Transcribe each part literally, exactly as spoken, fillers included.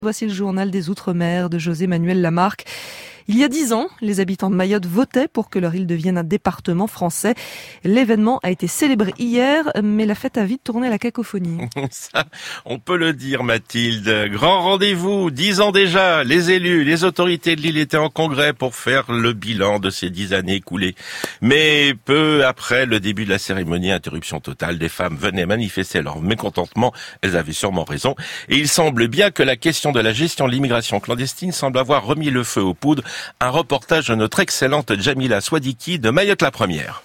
Voici le journal des Outre-mer de José-Manuel Lamarque. Il y a dix ans, les habitants de Mayotte votaient pour que leur île devienne un département français. L'événement a été célébré hier, mais la fête a vite tourné à la cacophonie. Ça, on peut le dire, Mathilde. Grand rendez-vous, dix ans déjà. Les élus, les autorités de l'île étaient en congrès pour faire le bilan de ces dix années écoulées. Mais peu après le début de la cérémonie, interruption totale, des femmes venaient manifester leur mécontentement. Elles avaient sûrement raison. Et il semble bien que la question de la gestion de l'immigration clandestine semble avoir remis le feu aux poudres. Un reportage de notre excellente Jamila Swadiki de Mayotte la Première.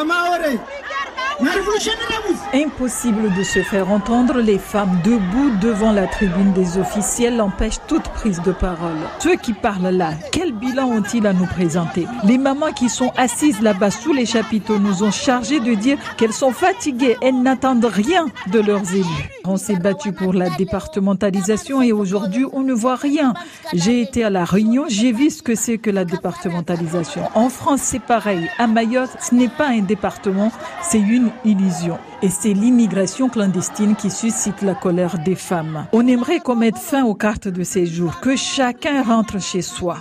Impossible de se faire entendre, les femmes debout devant la tribune des officiels empêchent toute prise de parole. Ceux qui parlent là, quel bilan ont-ils à nous présenter? Les mamans qui sont assises là-bas sous les chapiteaux nous ont chargés de dire qu'elles sont fatiguées, elles n'attendent rien de leurs élus. On s'est battu pour la départementalisation et aujourd'hui on ne voit rien. J'ai été à La Réunion, j'ai vu ce que c'est que la départementalisation. En France c'est pareil, à Mayotte ce n'est pas un département, c'est une illusion. Et c'est l'immigration clandestine qui suscite la colère des femmes. On aimerait qu'on mette fin aux cartes de séjour, que chacun rentre chez soi.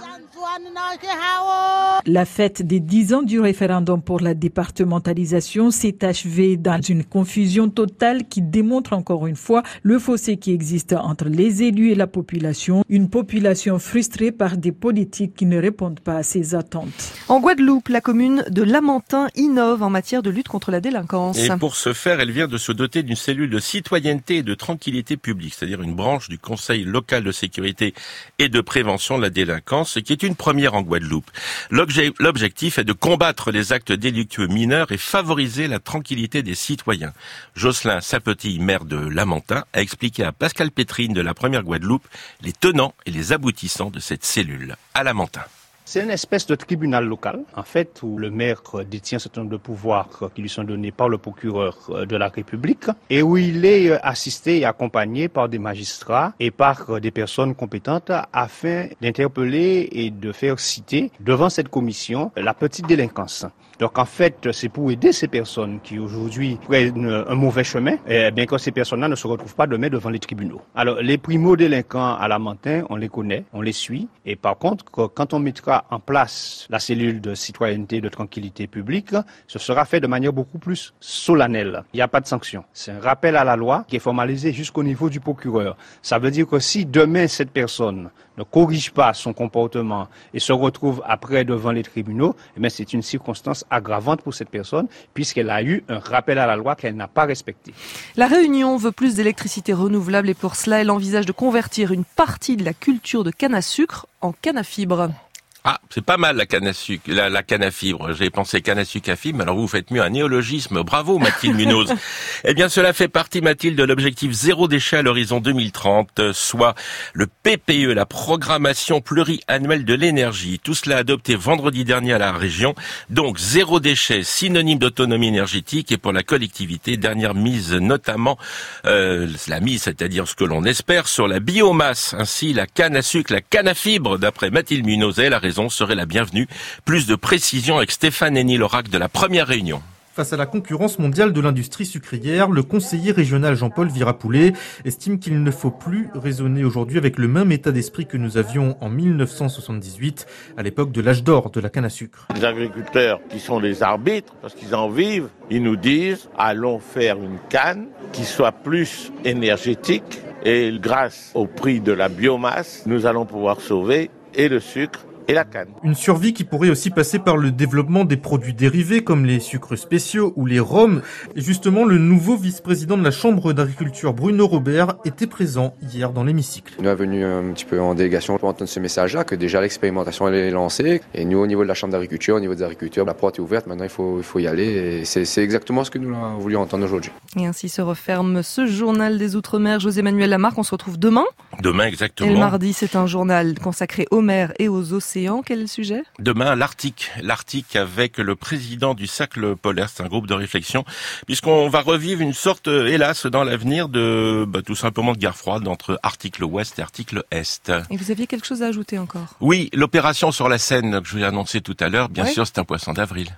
La fête des dix ans du référendum pour la départementalisation s'est achevée dans une confusion totale qui démontre encore une fois le fossé qui existe entre les élus et la population. Une population frustrée par des politiques qui ne répondent pas à ses attentes. En Guadeloupe, la commune de Lamentin innove en matière de lutte contre la délinquance. Et pour ce faire, elle vient de se doter d'une cellule de citoyenneté et de tranquillité publique, c'est-à-dire une branche du Conseil local de sécurité et de prévention de la délinquance, ce qui est une première en Guadeloupe. L'objectif est de combattre les actes délictueux mineurs et favoriser la tranquillité des citoyens. Jocelyn Sapetit, maire de Lamentin, a expliqué à Pascal Pétrine de la Première Guadeloupe les tenants et les aboutissants de cette cellule à Lamentin. C'est une espèce de tribunal local, en fait, où le maire détient un certain nombre de pouvoirs qui lui sont donnés par le procureur de la République et où il est assisté et accompagné par des magistrats et par des personnes compétentes afin d'interpeller et de faire citer devant cette commission la petite délinquance. Donc en fait, c'est pour aider ces personnes qui aujourd'hui prennent un mauvais chemin, eh bien que ces personnes-là ne se retrouvent pas demain devant les tribunaux. Alors les primo-délinquants à Lamentin, on les connaît, on les suit. Et par contre, quand on mettra en place la cellule de citoyenneté et de tranquillité publique, ce sera fait de manière beaucoup plus solennelle. Il n'y a pas de sanction. C'est un rappel à la loi qui est formalisé jusqu'au niveau du procureur. Ça veut dire que si demain cette personne ne corrige pas son comportement et se retrouve après devant les tribunaux, eh bien c'est une circonstance aggravante pour cette personne puisqu'elle a eu un rappel à la loi qu'elle n'a pas respecté. La Réunion veut plus d'électricité renouvelable et pour cela, elle envisage de convertir une partie de la culture de canne à sucre en canne à fibre. Ah, c'est pas mal la canne à sucre, la, la canne à fibre. J'ai pensé canne à sucre à fibre, mais alors vous faites mieux un néologisme. Bravo Mathilde Munoz. Eh bien, cela fait partie, Mathilde, de l'objectif zéro déchet à l'horizon deux mille trente, soit le P P E, la programmation pluriannuelle de l'énergie. Tout cela adopté vendredi dernier à la région. Donc, zéro déchet, synonyme d'autonomie énergétique et pour la collectivité, dernière mise notamment, euh, la mise, c'est-à-dire ce que l'on espère, sur la biomasse. Ainsi, la canne à sucre, la canne à fibre, d'après Mathilde Munoz, elle a raison, serait la bienvenue. Plus de précision avec Stéphane Henny-Lorac de la Première Réunion. Face à la concurrence mondiale de l'industrie sucrière, le conseiller régional Jean-Paul Virapoulet estime qu'il ne faut plus raisonner aujourd'hui avec le même état d'esprit que nous avions en mille neuf cent soixante-dix-huit, à l'époque de l'âge d'or de la canne à sucre. Les agriculteurs qui sont les arbitres, parce qu'ils en vivent, ils nous disent « allons faire une canne qui soit plus énergétique et grâce au prix de la biomasse, nous allons pouvoir sauver et le sucre et la canne. » Une survie qui pourrait aussi passer par le développement des produits dérivés comme les sucres spéciaux ou les rhums. Et justement, le nouveau vice-président de la Chambre d'agriculture, Bruno Robert, était présent hier dans l'hémicycle. Il est venu un petit peu en délégation pour entendre ce message-là, que déjà l'expérimentation elle est lancée. Et nous, au niveau de la Chambre d'agriculture, au niveau des agriculteurs, la porte est ouverte. Maintenant, il faut, il faut y aller. Et c'est, c'est exactement ce que nous avons voulu entendre aujourd'hui. Et ainsi se referme ce journal des Outre-mer. José-Manuel Lamarque, on se retrouve demain. Demain, exactement. Et le mardi, c'est un journal consacré aux mers et aux océans. Quel est le sujet ? Demain, l'Arctique. L'Arctique avec le président du Cercle polaire. C'est un groupe de réflexion. Puisqu'on va revivre une sorte, hélas, dans l'avenir de, bah, tout simplement de guerre froide entre Arctique l'Ouest et Arctique l'Est. Et vous aviez quelque chose à ajouter encore ? Oui, l'opération sur la Seine que je vous ai annoncé tout à l'heure, bien ouais. sûr, c'est un poisson d'avril.